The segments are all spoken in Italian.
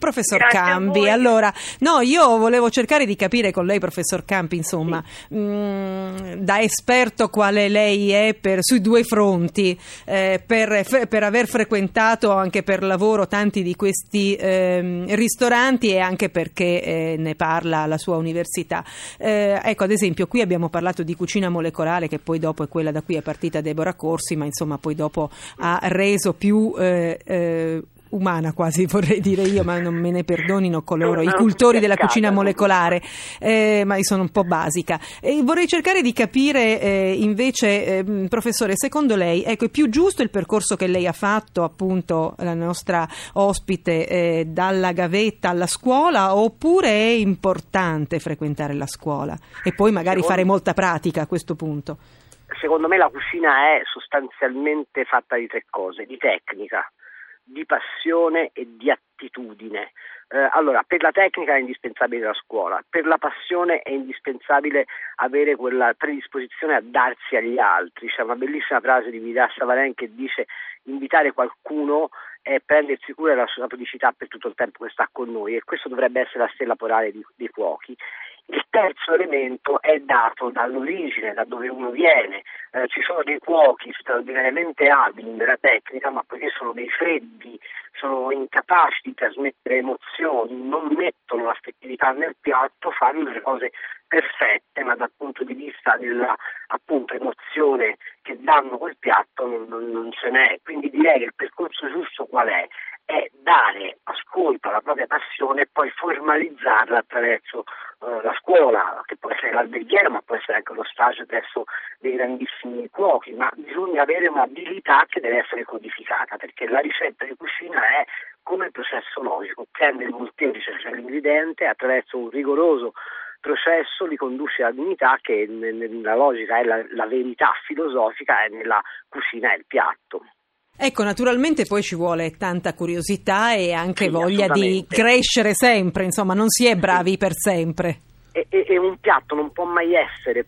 professor Grazie Cambi. Allora, no, io volevo cercare di capire con lei, professor Campi, insomma, da esperto quale lei è sui due fronti, per aver frequentato anche per lavoro tanti di questi ristoranti e anche perché ne parla la sua università. Ecco, ad esempio, qui abbiamo parlato di cucina molecolare, che poi dopo è quella da cui è partita Deborah Corsi, ma insomma poi dopo ha reso più umana, quasi vorrei dire io, ma non me ne perdonino coloro, i cultori della cucina molecolare, ma io sono un po' basica. E vorrei cercare di capire invece, professore, secondo lei, ecco, è più giusto il percorso che lei ha fatto, appunto, la nostra ospite, dalla gavetta alla scuola, oppure è importante frequentare la scuola e poi magari fare molta pratica a questo punto? Secondo me la cucina è sostanzialmente fatta di tre cose: di tecnica, di passione e di attitudine. Allora, per la tecnica è indispensabile la scuola, per la passione è indispensabile avere quella predisposizione a darsi agli altri. C'è una bellissima frase di Vidas Savaren che dice: invitare qualcuno è prendersi cura della sua felicità per tutto il tempo che sta con noi, e questo dovrebbe essere la stella polare dei cuochi. Il terzo elemento è dato dall'origine, da dove uno viene. Ci sono dei cuochi straordinariamente abili nella tecnica, ma poiché sono dei freddi, sono incapaci di trasmettere emozioni, non mettono l'affettività nel piatto, fanno delle cose perfette, ma dal punto di vista della, appunto, emozione che danno quel piatto non ce n'è. Quindi direi che il percorso giusto qual è? È dare ascolto alla propria passione e poi formalizzarla attraverso la scuola, che può essere l'alberghiera, ma può essere anche lo stage presso dei grandissimi cuochi, ma bisogna avere un'abilità che deve essere codificata, perché la ricetta di cucina è come il processo logico: prende il molteplice, cioè l'ingrediente, attraverso un rigoroso processo li conduce all'unità, che nella logica è la verità filosofica, e nella cucina è il piatto. Ecco, naturalmente poi ci vuole tanta curiosità e anche voglia di assolutamente crescere sempre, insomma, non si è bravi per sempre. E un piatto non può mai essere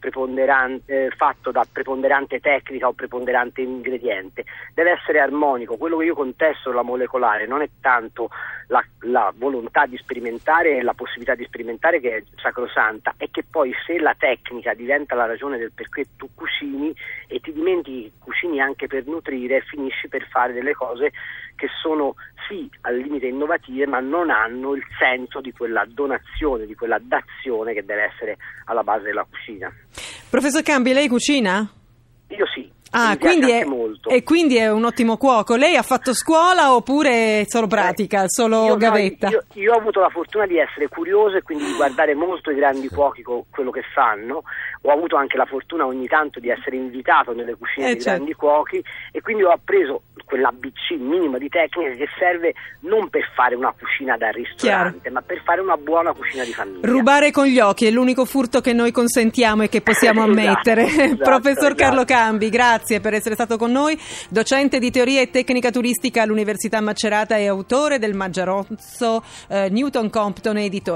fatto da preponderante tecnica o preponderante ingrediente, deve essere armonico. Quello che io contesto della molecolare non è tanto la volontà di sperimentare e la possibilità di sperimentare, che è sacrosanta, è che poi se la tecnica diventa la ragione del perché tu cucini e ti dimentichi che cucini anche per nutrire, finisci per fare delle cose che sono sì al limite innovative, ma non hanno il senso di quella donazione, di quella dazione che deve essere alla base della cucina. Professor Cambi, lei cucina? Io sì. Ah, molto. E quindi è un ottimo cuoco. Lei ha fatto scuola oppure solo pratica, solo gavetta? Io ho avuto la fortuna di essere curioso e quindi di guardare molto i grandi cuochi quello che fanno. Ho avuto anche la fortuna ogni tanto di essere invitato nelle cucine di grandi cuochi, e quindi ho appreso quell'ABC minimo di tecnica che serve non per fare una cucina da ristorante, ma per fare una buona cucina di famiglia. Rubare con gli occhi è l'unico furto che noi consentiamo e che possiamo ammettere. Professor Carlo Cambi, grazie per essere stato con noi, docente di teoria e tecnica turistica all'Università Macerata e autore del Maggiarozzo Newton Compton, editore.